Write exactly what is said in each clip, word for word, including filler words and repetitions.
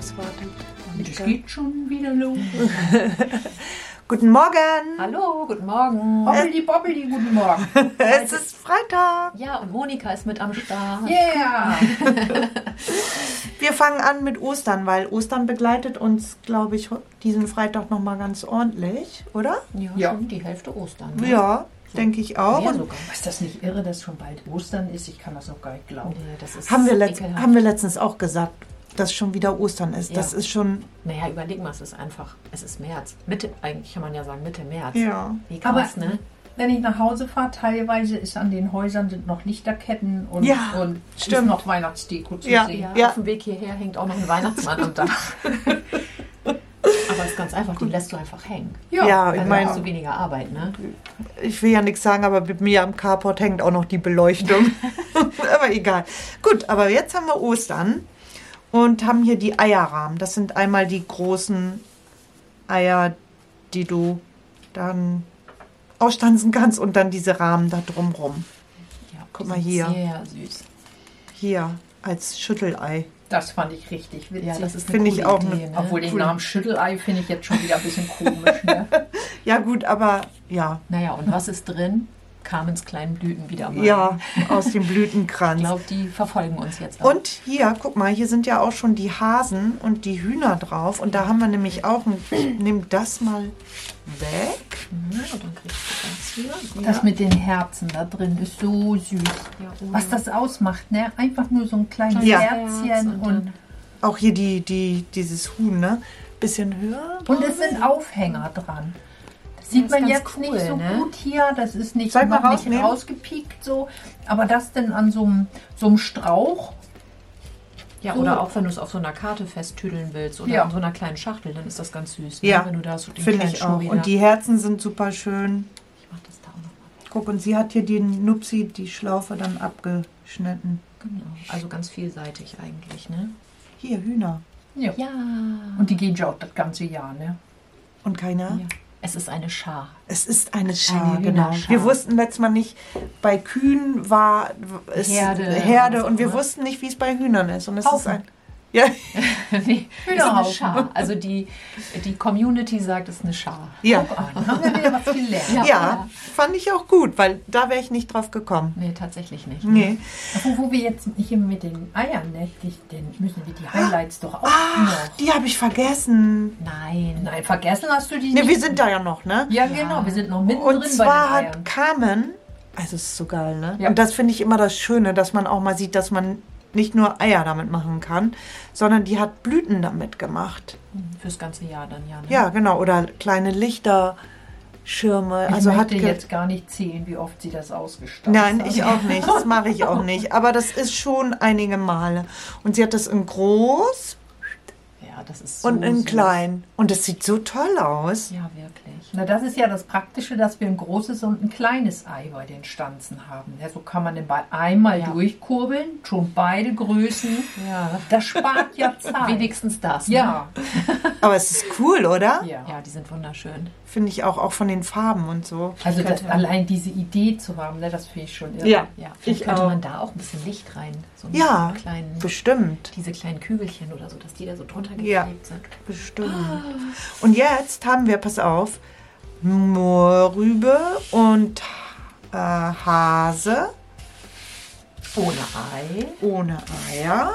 was wartet. Es geht schon wieder los. Guten Morgen. Hallo, guten Morgen. Bobbeli, bobbeli, guten Morgen. Es ist Freitag. Ja, und Monika ist mit am Start. Yeah. Wir fangen an mit Ostern, weil Ostern begleitet uns, glaube ich, diesen Freitag nochmal ganz ordentlich, oder? Ja, Ja. schon die Hälfte Ostern. Ne? Ja, denke ich auch. Mehr Und sogar. Ist das nicht irre, dass schon bald Ostern ist? Ich kann das noch gar nicht glauben. Nee, das ist haben wir, letzt, ekelhaft. haben wir letztens auch gesagt, dass schon wieder Ostern ist. Ja. Das ist schon, Naja, überleg mal, es ist einfach, es ist März. Mitte, eigentlich kann man ja sagen Mitte März. ja. Wie krass, Aber- ne? Wenn ich nach Hause fahre, teilweise ist an den Häusern sind noch Lichterketten und, Ja, und stimmt. ist noch Weihnachtsdeko zu Ja. sehen. Ja, Ja. auf dem Weg hierher hängt auch noch ein Weihnachtsmann am Dach. Aber es ist ganz einfach, die lässt du einfach hängen. Ja, ich Also meine- hast du weniger Arbeit, ne? Ich will ja nichts sagen, aber mit mir am Carport hängt auch noch die Beleuchtung. Aber egal. Gut, aber jetzt haben wir Ostern und haben hier die Eierrahmen. Das sind einmal die großen Eier, die du dann ausstanzen kannst und dann diese Rahmen da drumrum. Ja, Guck die mal sind hier. Sehr süß. Hier als Schüttelei. Das fand ich richtig witzig. Ja, das ist Finde eine ich coole auch Idee, eine- ne? Obwohl den Cool. Namen Schüttelei finde ich jetzt schon wieder ein bisschen komisch. Ne? Ja gut, aber ja, Naja, und was ist drin? Carmens kleinen Blüten wieder mal. ja, aus dem Ich Blütenkranz. glaube, die verfolgen uns jetzt auch. Und hier, guck mal, hier sind ja auch schon die Hasen und die Hühner drauf. Und da haben wir nämlich auch ein, nimm das mal weg. Mhm, und dann kriegst du ganz hier. Das mit den Herzen da drin ist so süß. Ja, ohne- Was das ausmacht, ne? Einfach nur so ein kleines Ja. Herzchen Herz und, dann- Auch hier die, die, dieses Huhn, ne? Bisschen höher. und es sind Aufhänger dran. Das sieht ist man ganz jetzt cool, nicht so ne? gut hier. Das ist nicht, Soll ich mal noch nicht rausnehmen? rausgepiekt so. Aber das denn an so einem, so einem Strauch. Ja, So. oder auch wenn du es auf so einer Karte festtüdeln willst oder Ja. in so einer kleinen Schachtel, dann ist das ganz süß. Ne? Ja, Wenn du da so den finde kleinen ich auch. Schnurri da- Und die Herzen sind super schön. Ich mach das da auch nochmal weg. Guck, und sie hat hier den Nupsi, die Schlaufe dann abgeschnitten. Genau. Also ganz vielseitig eigentlich, ne? Hier, Hühner. Ja. Ja. Und die gehen ja auch das ganze Jahr, ne? Und keiner? ja. Es ist eine Schar. Es ist eine Schar, Eine genau. Hühnerschar. Wir wussten letztes Mal nicht, bei Kühen war es Herde, Herde was auch und wir immer. wussten nicht, wie es bei Hühnern ist. Und es Haufen. ist ein. Ja, Nee, es ist eine Hühnerhaufen. Schar. Also die, die Community sagt, es ist eine Schar. ja. Dann haben wir wieder was gelernt. Ja. ja, fand ich auch gut, weil da wäre ich nicht drauf gekommen. Nee, tatsächlich nicht. Nee. Wo, wo wir jetzt hier mit den Eiern, ne? Die, den müssen wir die Highlights doch auch Ach, noch. die habe ich vergessen. Nein. Nein, vergessen hast du die Ne, nicht. wir sind da ja noch, ne? Ja, genau, wir sind noch mittendrin Und bei zwar den Eiern. hat Carmen, also es ist so geil, ne? Ja. Und das finde ich immer das Schöne, dass man auch mal sieht, dass man nicht nur Eier damit machen kann, sondern die hat Blüten damit gemacht. Fürs ganze Jahr dann, ja. Ne? Ja, genau. Oder kleine Lichterschirme. Ich Also hat möchte ge- jetzt gar nicht zählen, wie oft sie das ausgestattet Nein, hat. ich auch nicht. Das mache ich auch nicht. Aber das ist schon einige Male. Und sie hat das in groß Ja, das ist so und in süß. klein. Und es sieht so toll aus. Ja, wirklich. Na, das ist ja das Praktische, dass wir ein großes und ein kleines Ei bei den Stanzen haben. Ja, so kann man den Ball einmal Ja. durchkurbeln, schon beide Größen. Ja. Das spart ja Zeit. Wenigstens das. Ne? Ja. Aber es ist cool, oder? ja. Ja, die sind wunderschön. Finde ich auch, auch von den Farben und so. Also das, könnte- allein diese Idee zu haben, ne, das finde ich schon irre. Ja. Ja, vielleicht Ich könnte auch. man da auch ein bisschen Licht rein. So einen Ja, kleinen, bestimmt. diese kleinen Kügelchen oder so, dass die da so drunter Ja. geklebt sind. Bestimmt. Und jetzt haben wir, pass auf, Mohrrübe und äh, Hase Ohne Ei. ohne Eier.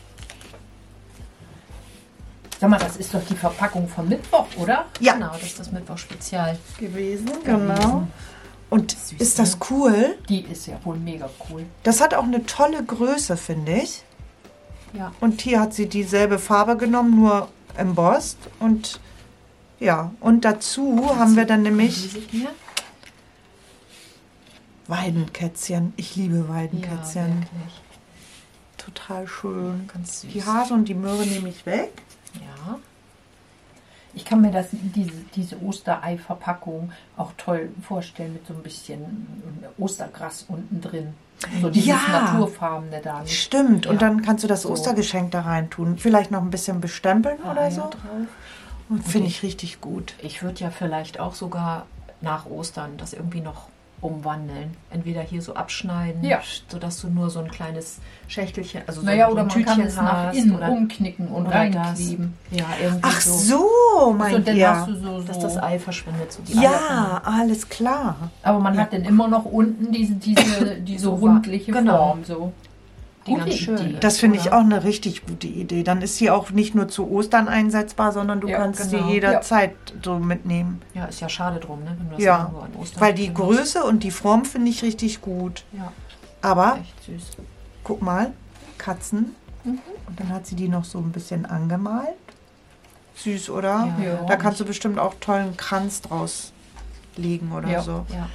Sag mal, das ist doch die Verpackung von Mittwoch, oder? Ja. Genau, das ist das Mittwoch-Spezial. Gewesen, genau. Und Süß, ist das ne? cool? Die ist ja wohl mega cool. Das hat auch eine tolle Größe, finde ich. Ja. Und hier hat sie dieselbe Farbe genommen, nur embossed. Und ja, und dazu haben wir dann nämlich Riesig hier. Weidenkätzchen. Ich liebe Ja, Weidenkätzchen. wirklich. Total schön. Ganz süß. Die Hase und die Möhre nehme ich weg. Ja. Ich kann mir das, diese, diese Osterei-Verpackung auch toll vorstellen mit so ein bisschen Ostergras unten drin. So dieses Ja. naturfarbene da. Nicht? Stimmt. Ja. Und dann kannst du das So. Ostergeschenk da rein tun. Vielleicht noch ein bisschen bestempeln oder Eier so. drauf. Und finde ich richtig gut. Ich würde ja vielleicht auch sogar nach Ostern das irgendwie noch umwandeln. Entweder hier so abschneiden, Ja. sodass du nur so ein kleines Schächtelchen, also so, Naja, so oder ein man Tütchen kann es nach hast innen oder, umknicken und oder das. reinkleben. Ja, irgendwie Ach so, so, Und meint dann ihr. hast du so, dass so. das Ei verschwindet. So die Ja, alles klar. Aber man hat dann immer noch unten diese, diese, diese So rundliche genau. Form. So. Die Gute ganz schön Idee. ist, Das finde ich oder? auch eine richtig gute Idee. Dann ist sie auch nicht nur zu Ostern einsetzbar, sondern du Ja, kannst genau. sie jederzeit so mitnehmen. Ja, ist ja schade drum, ne? Wenn du das Ja, irgendwo an Ostern weil die mitnehmen musst. Größe und die Form finde ich richtig gut. Ja, Aber echt süß. guck mal, Katzen. Mhm. Und dann hat sie die noch so ein bisschen angemalt. Süß, oder? Ja, Ja. Da kannst du bestimmt auch tollen Kranz draus legen oder Ja. so. Ja.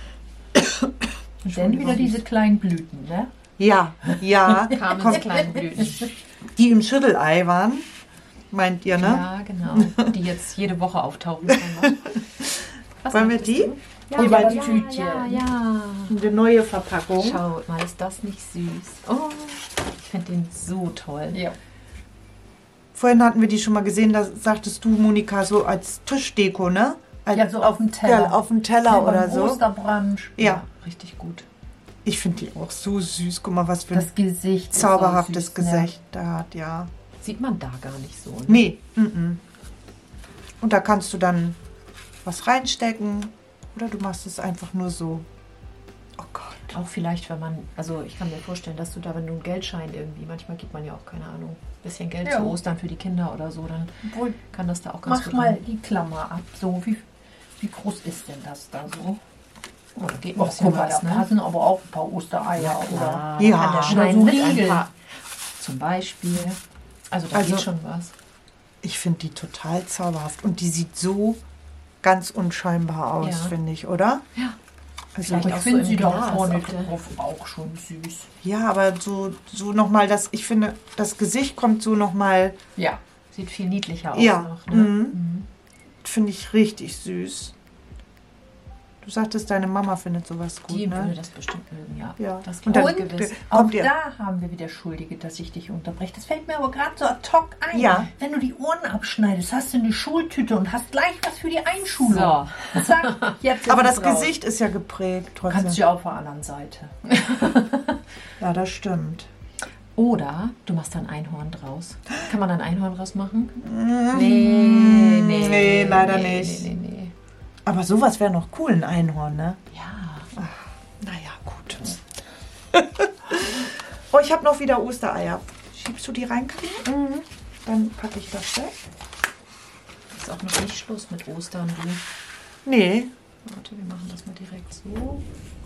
Und dann wieder diese kleinen Blüten, ne? Ja, ja. Carmens Kommt, kleinen Blüten. die im Schüttelei waren, meint ihr, ne? Ja, genau. Die jetzt jede Woche auftauchen. können. Was Wollen wir möchtest die? du? Ja, Über ja, das ja, Tütchen. ja, ja. Eine neue Verpackung. Schau mal, ist das nicht süß? Oh, ich finde den so toll. Ja. Vorhin hatten wir die schon mal gesehen, da sagtest du, Monika, so als Tischdeko, ne? Als, Ja, so auf dem Teller. Ja, auf dem Teller oder so. Osterbrunch. Ja, Richtig gut. ich finde die auch so süß. Guck mal, was für ein Das Gesicht. zauberhaftes ist so süß, ne? Gesicht da hat, ja. Sieht man da gar nicht so. Ne? Nee, mm-mm. Und da kannst du dann was reinstecken oder du machst es einfach nur so. Oh Gott. Auch vielleicht, wenn man, also ich kann mir vorstellen, dass du da, wenn du einen Geldschein irgendwie, manchmal gibt man ja auch, keine Ahnung, ein bisschen Geld Ja. zu Ostern für die Kinder oder so, dann Obwohl, kann das da auch ganz mach gut mal rein. die Klammer ab. So, wie, wie groß ist denn das da so? Oh, da geht ein Och, bisschen guck mal, was, da ne? passen aber auch ein paar Ostereier, oder? Ja, Ja. kann der Oder Schein so mit ein Riegel. paar, zum Beispiel. Also da Also- geht schon was. Ich finde die total zauberhaft und die sieht so ganz unscheinbar aus, Ja. finde ich, oder? Ja. Also Vielleicht Ich auch so finde im sie da Glas vorne auf der- drauf auch schon süß. ja, aber so so noch mal das, ich finde, das Gesicht kommt so noch mal, Ja. Sieht viel niedlicher aus ja, noch. Ne? mhm. Mhm. finde ich richtig süß. Du sagtest, deine Mama findet sowas gut, Die würde ne? das bestimmt mögen, ja. Ja. Das Und glaube dann ich gewiss. Auch kommt ihr. da haben wir wieder Schuldige, dass ich dich unterbreche. Das fällt mir aber gerade so ad hoc ein. Ja. Wenn du die Ohren abschneidest, hast du eine Schultüte und hast gleich was für die Einschulung. So. Zack, jetzt ist Aber es das raus. Gesicht ist ja geprägt trotzdem. Kannst du ja auf der anderen Seite. Ja, das stimmt. Oder du machst da ein Einhorn draus. Kann man da ein Einhorn draus machen? Nee, nee, leider nee, nicht. Nee, nee, nee. Aber sowas wäre noch cool, ein Einhorn, ne? Ja. Naja, gut. Oh, ich habe noch wieder Ostereier. Schiebst du die rein, Karin? Mhm. Dann packe ich das weg. Ist auch noch nicht Schluss mit Ostern, du. Nee. Warte, wir machen das mal direkt so.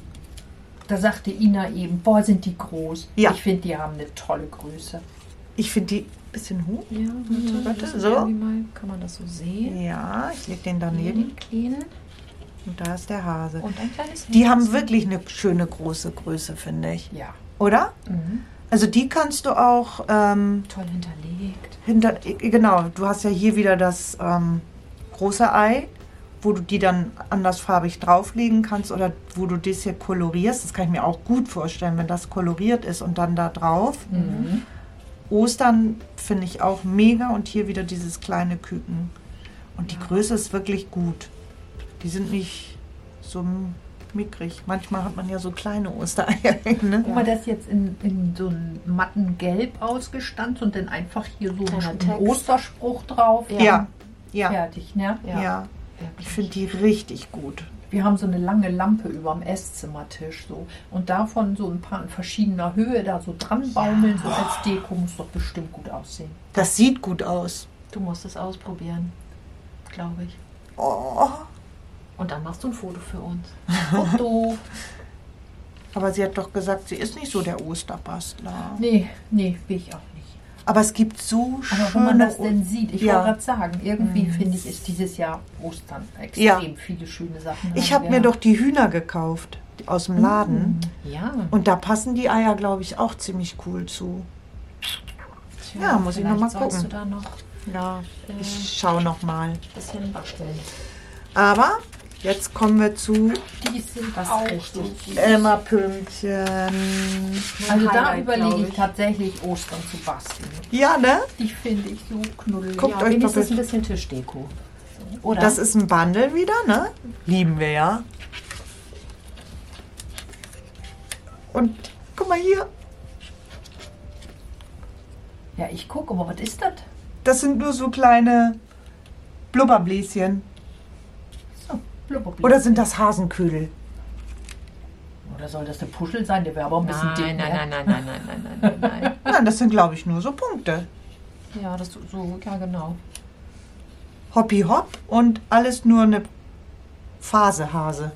Da sagte Ina eben, boah, sind die groß. Ja. Ich finde, die haben eine tolle Größe. Ich finde die ein bisschen hoch. Ja, warte, Warte, das ist so. irgendwie mal, kann man das so sehen? Ja, ich lege den daneben. Den kleinen Und da ist der Hase. und ein kleines Die Herz. haben wirklich eine schöne große Größe, finde ich. Ja. Oder? Mhm. Also die kannst du auch ähm, Toll hinterlegt. hinter... Genau, du hast ja hier wieder das ähm, große Ei, wo du die dann andersfarbig drauflegen kannst oder wo du das hier kolorierst. Das kann ich mir auch gut vorstellen, wenn das koloriert ist und dann da drauf. Mhm. Ostern finde ich auch mega und hier wieder dieses kleine Küken. Und die Größe ist wirklich gut. Die sind nicht so mickrig. Manchmal hat man ja so kleine Ostereier. Ne? Guck mal, das ist jetzt in, in so einem matten Gelb ausgestanzt und dann einfach hier so Kleiner ein Text. Osterspruch drauf. Ja. Ja, ja, Fertig, ne? ja. Ja. Ich finde die richtig gut. Wir haben so eine lange Lampe über dem Esszimmertisch so und davon so ein paar in verschiedener Höhe da so dran baumeln, so als Deko, muss doch bestimmt gut aussehen. Das sieht gut aus. Du musst es ausprobieren, glaube ich. Oh. Und dann machst du ein Foto für uns. Foto. Aber sie hat doch gesagt, sie ist nicht so der Osterbastler. Nee, nee, will ich auch nicht. Aber es gibt so Aber schöne... wenn man das denn sieht, ich Ja. wollte gerade sagen, irgendwie finde ich, ist dieses Jahr Ostern extrem Ja. viele schöne Sachen. Ich dran. habe mir doch die Hühner gekauft aus dem Laden. Ja. Und da passen die Eier, glaube ich, auch ziemlich cool zu. Tja, Ja, muss ich noch mal vielleicht sollst gucken. du da noch Ja, äh, ich schaue noch mal. ein bisschen basteln. Aber jetzt kommen wir zu Die sind Was auch richtig so süß. Elmar Pünktchen. Also da Highlight, überlege glaub ich tatsächlich Ostern zu basteln. Ja, ne? Die finde ich so knuddelig. Guckt Ja, euch doch wenigstens bitte- ein bisschen Tischdeko. Oder? Das ist ein Bundle wieder, ne? Lieben wir ja. Und guck mal hier. Ja, ich gucke, aber was ist das? Das sind nur so kleine Blubberbläschen. So, blubberbläschen. Oder sind das Hasenködel? Oder soll das der Puschel sein? Der wäre aber ein bisschen Nein, dick. nein, ne? nein, nein, nein, nein, nein, nein, nein, nein. Nein, das sind, glaube ich, nur so Punkte. Ja, das so, ja genau. Hoppi hopp und alles nur eine Phase-Hase.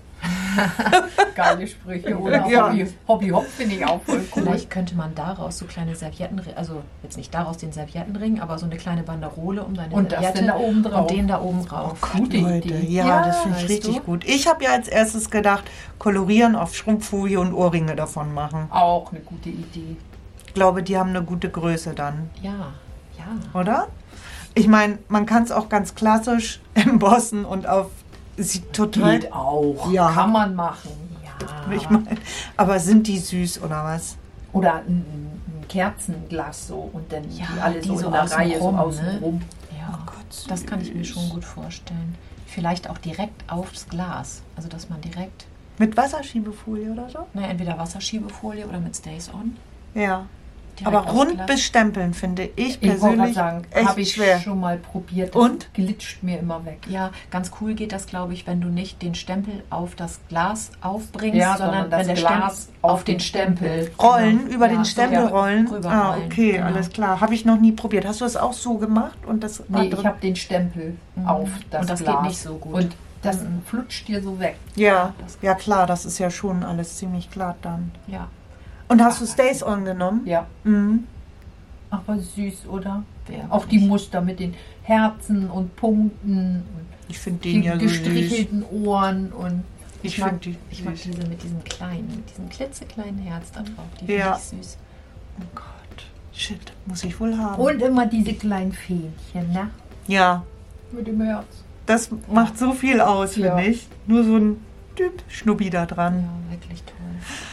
Geile Sprüche, oder? Ja. Hobby, Hobby Hop finde ich auch voll cool. Vielleicht könnte man daraus so kleine Servietten, also jetzt nicht daraus den Serviettenring, aber so eine kleine Banderole um deine Und das Serviette denn da oben drauf. und den da oben drauf. Gute Leute, Idee. ja, Ja, das finde ich weißt richtig du? gut. Ich habe ja als erstes gedacht, kolorieren auf Schrumpffolie und Ohrringe davon machen. Auch eine gute Idee. Ich glaube, die haben eine gute Größe dann, Ja, ja. oder? Ich meine, man kann es auch ganz klassisch embossen und auf, sieht total, Geht auch. Ja. Kann man machen. Ja. ich mein, aber sind die süß oder was? Oder ein, ein Kerzenglas so und dann Ja, die alle die so so in der außen Reihe so rum, außen ne? rum. Ja, Oh Gott, das kann ich mir süß. schon gut vorstellen. Vielleicht auch direkt aufs Glas. Also, dass man direkt, Mit Wasserschiebefolie oder so? naja, entweder Wasserschiebefolie oder mit Stays On. Ja. direkt Aber aufs rund Glas. bestempeln finde ich Ich wollte gerade persönlich sagen, echt habe ich schwer. schon mal probiert. Das Und? glitscht mir immer weg. Ja, ganz cool geht das, glaube ich, wenn du nicht den Stempel auf das Glas aufbringst, Ja, sondern, sondern das wenn der Glas Stempel auf auf den den Stempel. Rollen, Genau. über Ja, den so Stempel rollen. rüber Ah, rollen, okay, genau. alles klar. Habe ich noch nie probiert. Hast du das auch so gemacht? Und das Nee, andere- ich habe den Stempel Mhm. auf das Und das Glas. geht nicht so gut. Und das Mhm. flutscht dir so weg. Ja, Das- ja klar, das ist ja schon alles ziemlich glatt dann. Ja, Und hast du Stays On genommen? Ja. Mhm. Aber süß, oder? Wär Auch die wirklich- Muster mit den Herzen und Punkten und Ich finde die den ja so süß. gestrichelten Ohren und Ich Ich mag, finde die ich mag süß. diese mit diesem kleinen, mit diesem klitzekleinen Herz da drauf. Die Ja. finde ich süß. Oh Gott, shit, muss ich wohl haben. und immer diese kleinen Fähnchen, ne? Ja, Mit dem Herz. das macht so viel aus, Ja. finde ich. Nur so ein Typ Schnuppi da dran. Ja, wirklich toll.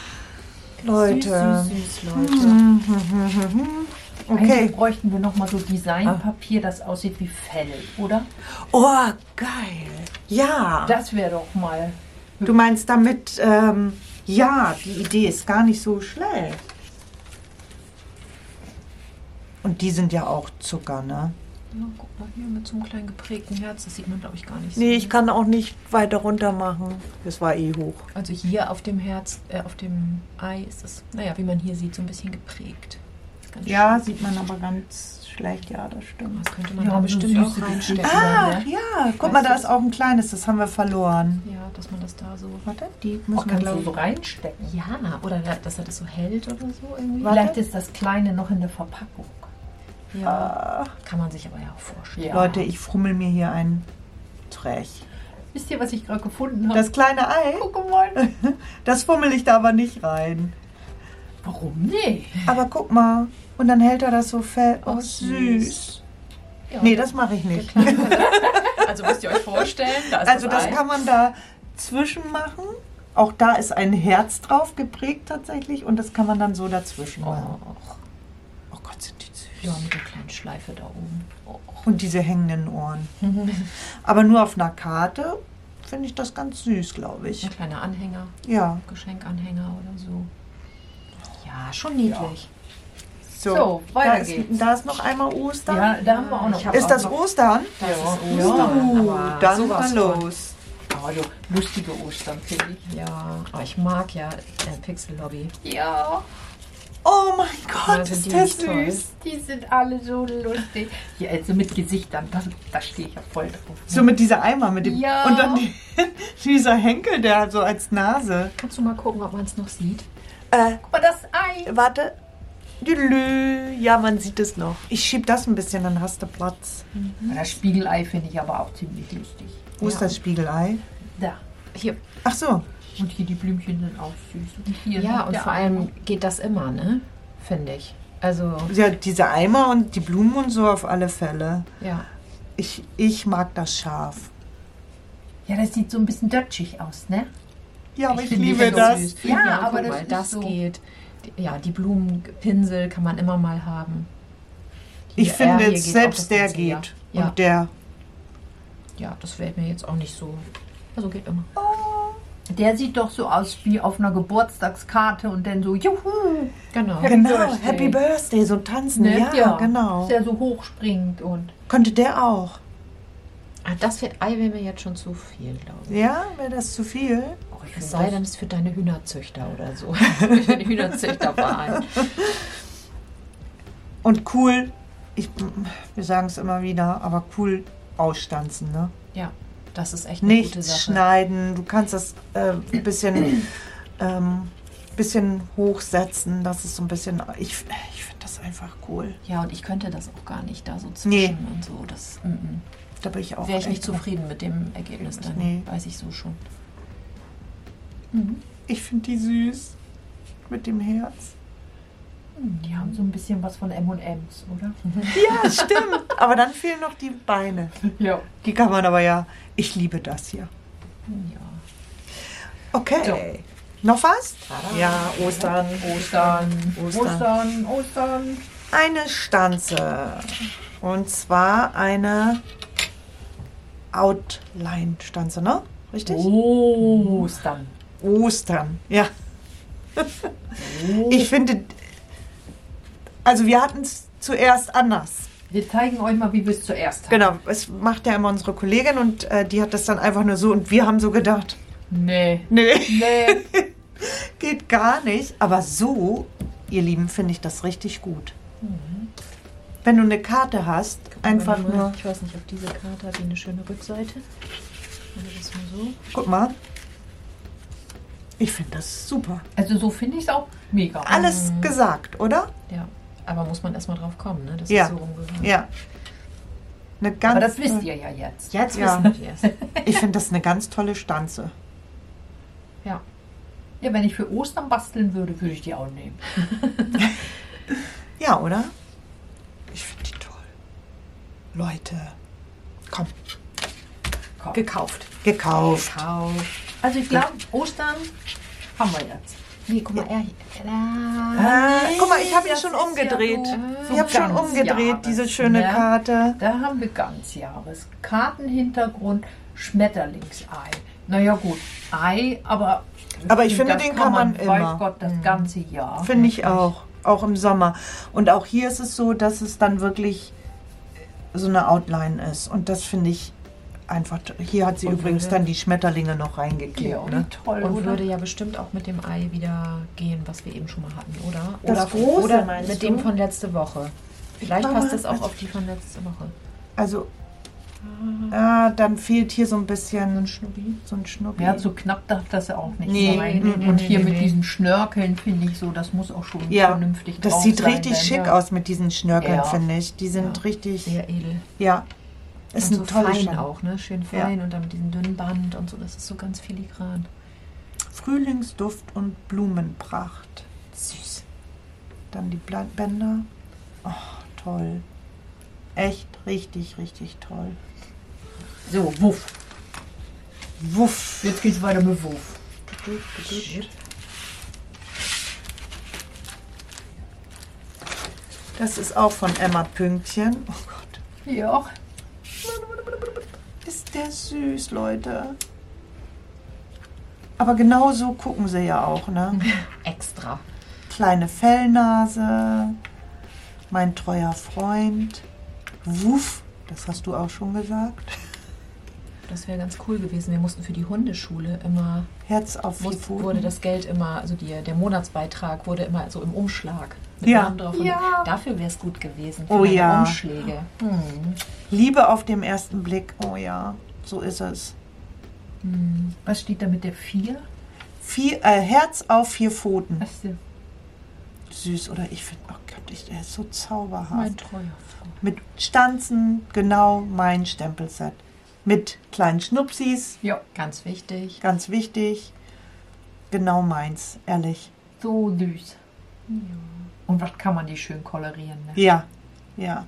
Leute. Süß, süß, süß, Leute. Mhm. Eigentlich Okay. bräuchten wir nochmal so Designpapier, das aussieht wie Fell, oder? Oh, geil. Ja. Das wäre doch mal. Du meinst damit, ähm, ja, die Idee ist gar nicht so schlecht. Und die sind ja auch Zucker, ne? Ja, guck mal hier mit so einem kleinen geprägten Herz. Das sieht man, glaube ich, gar nicht so. Nee, ich kann auch nicht weiter runter machen. Das war eh hoch. Also hier auf dem Herz, äh, auf dem Ei ist es, naja, wie man hier sieht, so ein bisschen geprägt. Das ist ganz Ja, schön. sieht man aber ganz schlecht. Ja, das stimmt. Das könnte man Ja, da so bestimmt süße auch reinstecken. Gesichter. Ah, ne? ja. Guck Weißt mal, du da ist das? auch ein kleines. Das haben wir verloren. Ja, dass man das da so... Warte, die Oh, müssen wir, kannst glaube du so ich... reinstecken? Ja, oder da- dass er das so hält oder so irgendwie. Warte. Vielleicht ist das Kleine noch in der Verpackung. Ja, Ah, kann man sich aber ja auch vorstellen. Ja. Leute, ich frummel mir hier ein Trech. Wisst ihr, was ich gerade gefunden habe? Das kleine Ei, Guck mal. das fummel ich da aber nicht rein. Warum nicht? Aber guck mal. Und dann hält er das so fest. Oh, Oh, süß. süß. Ja, Nee, das mache ich nicht. Also müsst ihr euch vorstellen, da ist Also das, das Ei. kann man da zwischen machen. Auch da ist ein Herz drauf geprägt tatsächlich. Und das kann man dann so dazwischen machen. Oh, Oh Gott, sind die süß. ja, mit der kleinen Schleife da oben. Oh. Und diese hängenden Ohren. Aber nur auf einer Karte finde ich das ganz süß, glaube ich. Ein kleiner Anhänger, Ja. Geschenkanhänger oder so. Ja, schon niedlich. So, So, weiter da, ist, geht's. da ist noch einmal Ostern. Ja, da haben wir auch noch. Ich hab Ist auch das noch- Ostern? Das Ja. ist Ja. Ostern, Uh, aber dann sowas mal von. los. Also lustige Ostern, finde ich. Ja, aber ich mag ja äh, Pixel Lobby. Ja, Oh mein Gott, Also ist die der ist toll. süß. die sind alle so lustig. Ja, also mit Gesichtern, da, da stehe ich ja voll drauf. So mit dieser Eimer, mit dem Ja. und dann die, dieser Henkel, der so als Nase. Kannst du mal gucken, ob man es noch sieht? Äh, Guck mal, das Ei. warte. Lülü. Ja, man sieht es noch. Ich schieb das ein bisschen, dann hast du Platz. Das Spiegelei finde ich aber auch ziemlich lustig. Wo ist Ja. das Spiegelei? Da. Hier. Ach so. Und hier die Blümchen sind auch süß. Und hier Ja, noch und der vor Eimer. allem geht das immer, ne? Finde ich. Also, Ja, diese Eimer und die Blumen und so auf alle Fälle. ja. Ich, ich mag das scharf. Ja, das sieht so ein bisschen dötschig aus, ne? Ja, aber ich, finde die liebe so das. Süß. Ja, aber guck das mal, ist das so- geht. Die- Ja, die Blumenpinsel kann man immer mal haben. Ich Hier, finde er hier jetzt geht selbst auch das der ganze Jahr. geht. Ja. Und der. Ja, das fällt mir jetzt auch nicht so. Also geht immer. Der sieht doch so aus wie auf einer Geburtstagskarte und dann so, juhu, Genau. Happy Genau, Birthday. Happy Birthday, so tanzen. ne? Ja, genau. Der so hochspringt und Könnte der auch. Ah, das wird Ei wäre mir jetzt schon zu viel, glaube ich. Ja, wäre das zu viel? oh, ich Es find sei das- denn, es ist für deine Hühnerzüchter oder so. Für den Hühnerzüchterverein. Und cool, ich, wir sagen es immer wieder, aber cool ausstanzen, ne? Ja, das ist echt eine gute Nichts Sache. schneiden, du kannst das äh, ein bisschen, ähm, bisschen hochsetzen, das ist so ein bisschen, ich, ich finde das einfach cool. Ja, und ich könnte das auch gar nicht da so zwischen Nee. und so. Das mm, mm. Da bin ich auch wäre ich nicht echt- zufrieden mit dem Ergebnis dann. Nee. Weiß ich so schon. Ich finde die süß mit dem Herz. Die haben so ein bisschen was von M und M's, oder? Ja, stimmt. Aber dann fehlen noch die Beine. Ja. Die kann man aber ja, ich liebe das hier. Ja. Okay. Noch was? Tada. Ja, Ostern. Ostern, Ostern. Ostern, Ostern. Eine Stanze. Und zwar eine Outline-Stanze, ne? Richtig? Ostern. Ostern, ja. Ich finde, also wir hatten es zuerst anders. Wir zeigen euch mal, wie wir es zuerst haben. Genau, es macht ja immer unsere Kollegin und äh, die hat das dann einfach nur so und wir haben so gedacht, Nee. nee, Nee. geht gar nicht. Aber so, ihr Lieben, finde ich das richtig gut. Wenn du eine Karte hast, einfach Warte mal, nur, Ich weiß nicht, ob diese Karte hat die eine schöne Rückseite. Also das mal so. guck mal. Ich finde das super. Also so finde ich es auch mega. Alles gesagt, oder? Ja. Aber muss man erstmal drauf kommen, ne? Das Ja. ist so rumgehört. Ja. Eine ganz, Aber das wisst ihr ja jetzt. Jetzt Ja. wissen wir es. Ich finde das eine ganz tolle Stanze. Ja. Ja, wenn ich für Ostern basteln würde, würde ich die auch nehmen. Ja, oder? Ich finde die toll. Leute, komm, Komm. Gekauft. gekauft. Gekauft. Also ich glaube, Ostern haben wir jetzt. Nee, guck mal, er hier. Ah, guck mal, ich habe ihn das schon ist ja umgedreht. so- ich habe so schon ganz umgedreht, Jahres, diese schöne ne? Karte. Da haben wir ganz Jahres. Kartenhintergrund, Schmetterlingsei. Naja gut, Ei, aber... Aber ich finde, das den kann man immer. Weiß Gott, das ganze Jahr. Finde ich auch. Auch im Sommer. Und auch hier ist es so, dass es dann wirklich so eine Outline ist. Und das finde ich einfach. Hier hat sie Und übrigens würde- dann die Schmetterlinge noch reingeklebt. Ja, Ne? wie toll, Und oder? würde ja bestimmt auch mit dem Ei wieder gehen, was wir eben schon mal hatten, oder? Das oder große, oder meinst mit du? dem von letzte Woche. Vielleicht glaube, passt das auch also- auf die von letzte Woche. Also, ah, dann fehlt hier so ein bisschen Schnubbi. so ein Schnuppi. Ja, so knapp darf das ja auch nicht Nee, sein. nee, nee, Und nee, hier nee, mit nee. diesen Schnörkeln finde ich so, das muss auch schon Ja, vernünftig das drauf sieht sein, richtig denn- schick ja. aus mit diesen Schnörkeln, Ja. finde ich. Die sind Ja. richtig, Sehr edel. ja, ist und ein so tolles fein Stand. auch, ne? Schön Ja. fein und dann mit diesem dünnen Band und so. Das ist so ganz filigran. Frühlingsduft und Blumenpracht. Süß. Dann die Bla- Bänder. Oh, toll. Echt richtig, richtig toll. So, wuff. Wuff. Jetzt geht's weiter mit Wuff. Das ist auch von Emma Pünktchen. Oh Gott. Ja. Ist der süß, Leute. Aber genau so gucken sie ja auch, ne? Extra. Kleine Fellnase. Mein treuer Freund. Wuff. Das hast du auch schon gesagt. Das wäre ganz cool gewesen. Wir mussten für die Hundeschule immer, Herz auf vier muss, Pfoten. wurde das Geld immer, also die, der Monatsbeitrag wurde immer so im Umschlag mit Ja. Namen drauf. Und Ja. dafür wäre es gut gewesen. Für Oh meine ja. Umschläge. Hm. Liebe auf dem ersten Blick. Oh ja, so ist es. Was steht da mit der vier? Vier, äh, Herz auf vier Pfoten. Was denn? Süß, oder? Ich finde, oh Gott, ich, der ist so zauberhaft. Mein treuer Freund. Mit Stanzen, genau mein Stempelset. Mit kleinen Schnupsis, Ja, Ganz wichtig. ganz wichtig. Genau meins, ehrlich. so süß. Und was kann man die schön kolorieren? Ne? Ja, ja.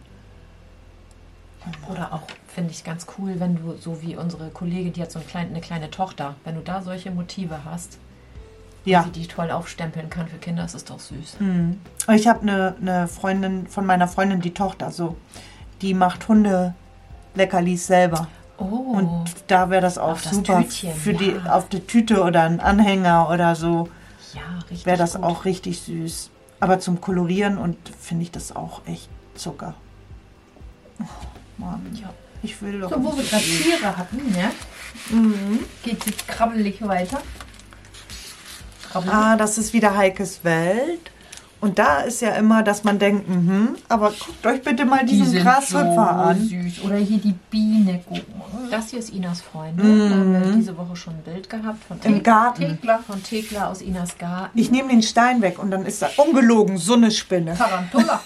Oder auch, finde ich ganz cool, wenn du, so wie unsere Kollegin, die hat so ein klein, eine kleine Tochter, wenn du da solche Motive hast, Ja. die die toll aufstempeln kann für Kinder, ist es doch süß. Mhm. Ich habe eine, eine Freundin von meiner Freundin, die Tochter, so. Die macht Hunde-Leckerlis selber. Oh. Und da wäre das auch Auf das super Tütchen, für ja. die auf der Tüte oder einen Anhänger oder so. Ja, richtig. Wäre das gut. auch richtig süß. Aber zum Kolorieren und finde ich das auch echt Zucker. Oh, Mann, Ja. ich will doch. So, wo wir nicht gerade süß. Tiere hatten, ne? Mhm. Geht jetzt krabbelig weiter. Krabbelig. Ah, das ist wieder Heikes Welt. Und da ist ja immer, dass man denkt, mhm, aber guckt euch bitte mal die diesen sind Grashüpfer so an. süß. Oder hier die Biene, guck mal. Das hier ist Inas Freundin. Da haben wir diese Woche schon ein Bild gehabt von, Im Thek- Garten. Thekla. von Thekla aus Inas Garten. Ich nehme den Stein weg und dann ist da ungelogen so eine Spinne. Tarantula.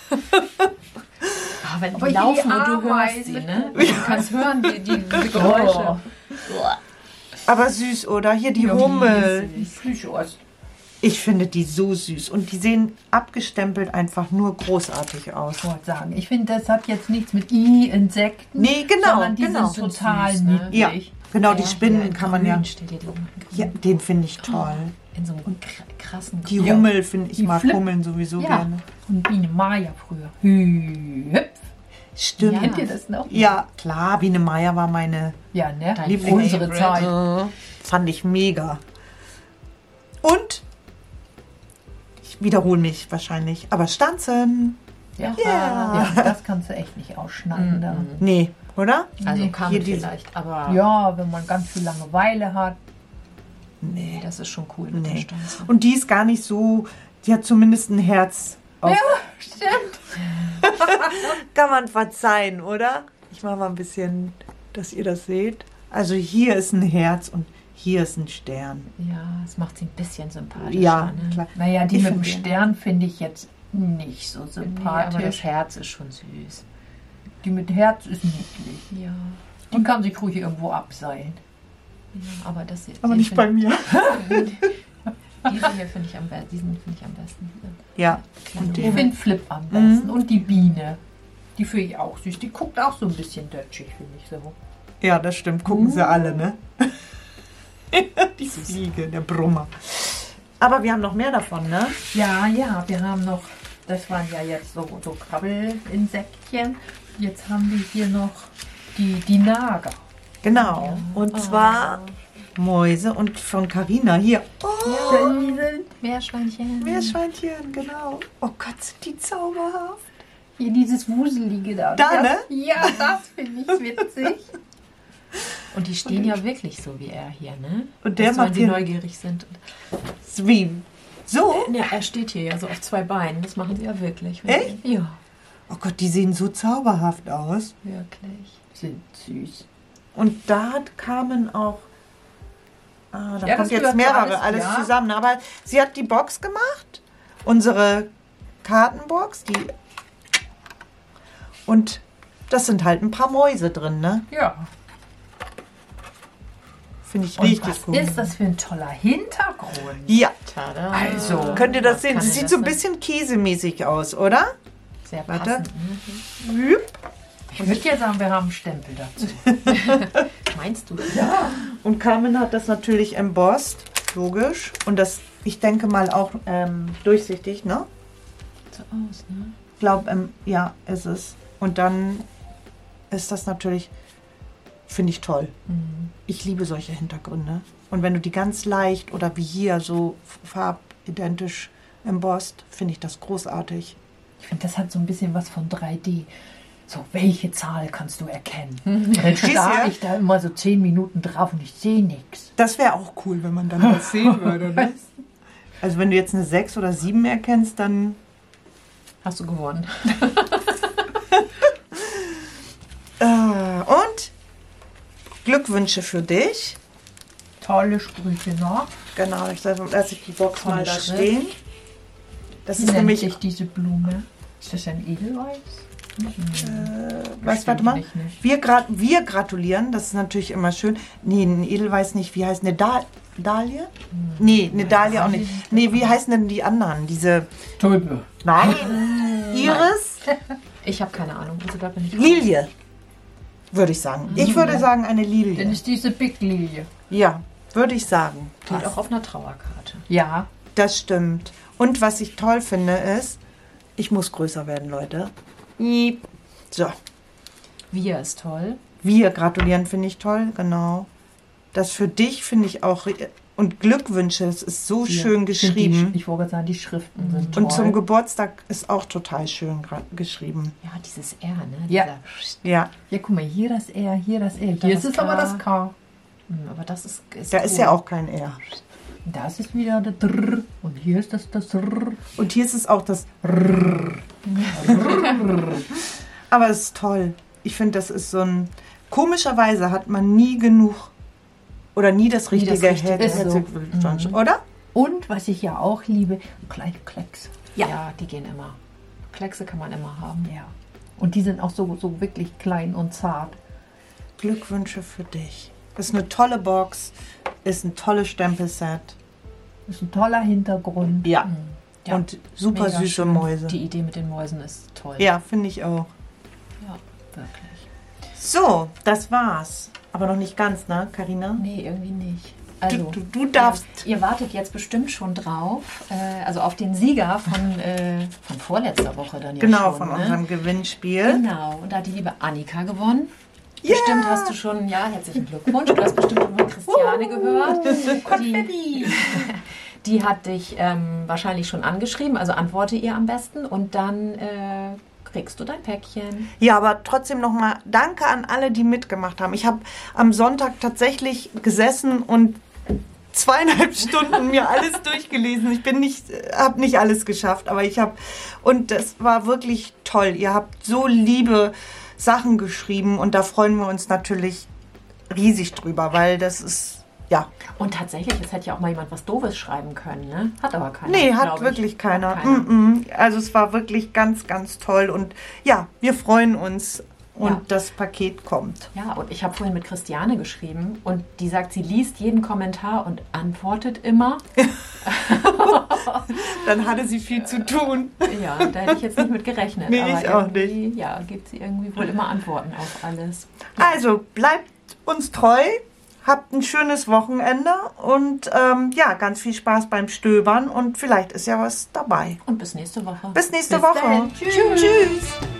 Ah, wenn Aber die hier laufen die und du hörst Ameisen. sie, ne? Du kannst hören, die, die, die Geräusche. Aber süß, oder? Hier die Ja, Hummel. Die Plüschos. Ich finde die so süß. Und die sehen abgestempelt einfach nur großartig aus. Ich wollte sagen, ich finde, das hat jetzt nichts mit I-Insekten. Nee, genau, sondern die genau. sind total Süß, ne? Ja, niedlich. genau, die Ja, Spinnen hier in kann man ja. Grün steht hier die Grün. Ja, den finde ich toll. In so einem kr- krassen Die Grün. Ja. Hummel finde ich, Die mag Flip- Hummeln sowieso Ja. gerne. Und Biene Maya früher. Hüpf. Stimmt. Ja. Kennt ihr das noch? Ja, klar, Biene Meier war meine, Ja, ne? Dein Liebling unsere Favorite. Zeit. fand ich mega. Und, ich wiederhole mich wahrscheinlich, aber Stanzen. Ja. Ja. ja, das kannst du echt nicht ausschneiden. Da. Nee, oder? Also Nee. kann Hier man diese- vielleicht, aber Ja, wenn man ganz viel Langeweile hat. Nee. das ist schon cool mit der Nee. Stanze. Und die ist gar nicht so, die hat zumindest ein Herz. Auf. Stimmt. Kann man verzeihen, oder? Ich mache mal ein bisschen, dass ihr das seht. Also hier ist ein Herz und hier ist ein Stern. Ja, es macht sie ein bisschen sympathischer. Ja, ne? klar. Naja, die Ich mit dem find den- Stern finde ich jetzt nicht so Nee, aber sympathisch. das Herz ist schon süß. Die mit Herz ist niedlich. Ja, Die kann sich ruhig irgendwo abseilen. ja aber das hier- Aber die nicht bei find- mir. Diese hier finde ich am besten. Diesen finde ich am besten. Ja. Kleine Und Ich den- finde Flip am besten. Und die Biene. Die finde ich auch süß. Die guckt auch so ein bisschen dötschig, finde ich so. Ja, das stimmt. Gucken sie alle, ne? Die Fliege, der Brummer. Aber wir haben noch mehr davon, ne? Ja, ja, wir haben noch, das waren ja jetzt so, so Krabbelinsektchen. Jetzt haben wir hier noch die, die Nager. Genau. Und zwar Mäuse und von Carina hier. Oh, Meerschweinchen. Meerschweinchen, genau. Oh Gott, sind die zauberhaft. Hier dieses Wuselige da. Da, das, ne? Ja, das finde ich witzig. Und die stehen ja wirklich so wie er hier, ne? Und der Weißt du, wenn macht sie hier- neugierig sind. Wie? So? Ja, er steht hier ja so auf zwei Beinen. Das machen sie ja wirklich. Echt? Ja, Oh Gott, die sehen so zauberhaft aus. wirklich. Sind süß. Und da kamen auch. Ah, da Ja, kommt das jetzt gehört mehrere, alles, alles ja. zusammen. Aber sie hat die Box gemacht. Unsere Kartenbox. Die und das sind halt ein paar Mäuse drin, ne? Ja. Finde ich Und richtig was gut. ist das für ein toller Hintergrund? Ja, Tada. Also, könnt ihr das sehen? Kann Das er sieht das so ein denn? bisschen käsemäßig aus, oder? Sehr Warte. passend. Ne? Hüp. Ich würde ja sagen, wir haben einen Stempel dazu. Meinst du? Und Carmen hat das natürlich embossed, logisch. Und das, ich denke mal, auch ähm, durchsichtig, ne? So aus, ne? Ich glaube, ähm, ja, ist es. Und dann ist das natürlich, finde ich toll. Mhm. Ich liebe solche Hintergründe. Und wenn du die ganz leicht oder wie hier so farbidentisch embossed, finde ich das großartig. Ich finde, das hat so ein bisschen was von drei D. So, welche Zahl kannst du erkennen? Und dann starre ich da immer so zehn Minuten drauf und ich sehe nichts. Das wäre auch cool, wenn man dann das sehen würde. Ne? Also wenn du jetzt eine sechs oder sieben erkennst, dann... Hast du gewonnen. Äh, und Glückwünsche für dich. Tolle Sprüche noch. Genau, ich lasse ich die Box Tolle mal da Schrift. stehen. Das Wie ist nennt nämlich... sich diese Blume? Ist das ein Edelweiß? Äh, was, Bestimmt warte mal. nicht, nicht. Wir, gra wir gratulieren, das ist natürlich immer schön. Nee, ein Edelweiß nicht. Wie heißt eine da Dahlie? Nee, eine Dahlie auch nicht. Nee, wie heißen denn die anderen? Diese... Tulpe. Nein. Iris? Ich habe keine Ahnung. Also da bin ich Lilie, würde ich sagen. Ich würde sagen eine Dann Lilie. ist diese Big Lilie. Ja, würde ich sagen. Steht auch auf einer Trauerkarte. Ja. Das stimmt. Und was ich toll finde ist, ich muss größer werden, Leute. Iep. So, Wir ist toll. Wir gratulieren finde ich toll, genau. Das für dich finde ich auch, und Glückwünsche, das ist so Hier schön sind geschrieben. Die, ich wollte sagen, die Schriften sind toll. Und zum Geburtstag ist auch total schön gra- geschrieben. Ja, dieses R, ne? Ja. Dieser- Ja, Ja, guck mal, hier das R, hier das R. Da Hier das ist es aber K. das K. Hm, Aber das ist, ist da cool. ist ja auch kein R. Das ist wieder das Drrr. Und hier ist das das Rrr. Und hier ist es auch das Aber es ist toll. Ich finde, das ist so ein... Komischerweise hat man nie genug oder nie das Nie das richtige Richtige. Her- Ist so. Herzlichen Glückwunsch, oder? Und was ich ja auch liebe, kleine Klecks. Ja. die gehen immer. Kleckse kann man immer haben. Ja. Und die sind auch so, so wirklich klein und zart. Glückwünsche für dich. Ist eine tolle Box, ist ein tolles Stempelset. Ist ein toller Hintergrund. Ja. Ja, Und super Mega süße schön. Mäuse. Die Idee mit den Mäusen ist toll. Ja, finde ich auch. Ja, wirklich. So, das war's. Aber noch nicht ganz, ne, Carina? Nee, irgendwie nicht. Also, du, du, du darfst. Ihr, ihr wartet jetzt bestimmt schon drauf, äh, also auf den Sieger von, äh, von vorletzter Woche dann ja Genau, schon. von ne? unserem Gewinnspiel. Genau, und da hat die liebe Annika gewonnen. Ja! Bestimmt hast du schon, ja, herzlichen Glückwunsch. Du hast bestimmt schon von Christiane gehört. Die, die hat dich ähm, wahrscheinlich schon angeschrieben, also antworte ihr am besten und dann äh, kriegst du dein Päckchen. Ja, aber trotzdem nochmal danke an alle, die mitgemacht haben. Ich habe am Sonntag tatsächlich gesessen und zweieinhalb Stunden mir alles durchgelesen. Ich bin nicht, habe nicht alles geschafft, aber ich habe, und das war wirklich toll. Ihr habt so liebe Sachen geschrieben und da freuen wir uns natürlich riesig drüber, weil das ist, ja. Und tatsächlich, es hätte ja auch mal jemand was Doofes schreiben können, ne? Hat aber keiner. Nee, hat glaub ich. wirklich keiner. Hat keiner. Mm-mm. Also es war wirklich ganz, ganz toll und ja, wir freuen uns und Ja. das Paket kommt. Ja, und ich habe vorhin mit Christiane geschrieben und die sagt, sie liest jeden Kommentar und antwortet immer. Dann hatte sie viel zu tun. Ja, da hätte ich jetzt nicht mit gerechnet. Nee, aber ich auch irgendwie, ja, gibt sie irgendwie wohl immer Antworten auf alles. Also bleibt uns treu, habt ein schönes Wochenende und ähm, ja, ganz viel Spaß beim Stöbern und vielleicht ist ja was dabei. Und bis nächste Woche. Bis nächste Bis Woche. dann. Tschüss. Tschüss.